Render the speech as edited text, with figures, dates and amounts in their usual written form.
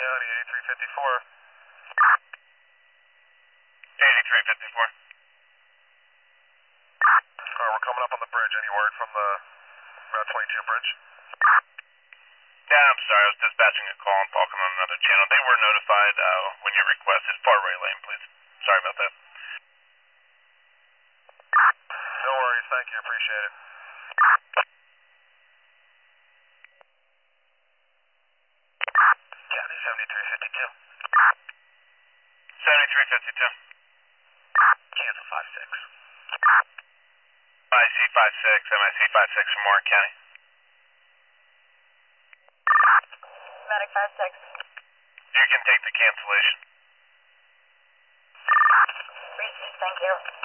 County, 8354. 8354. We're coming up on the bridge. Any word from the Route 22 bridge? Yeah, I'm sorry. I was dispatching a call and talking on another channel. They were notified when your request is far right lane, please. Sorry about that. No worries. Thank you. Appreciate it. County 7352. 7352. Cancel 56. MIC 56 from Warren County. Medic 56. You can take the cancellation. Received, thank you.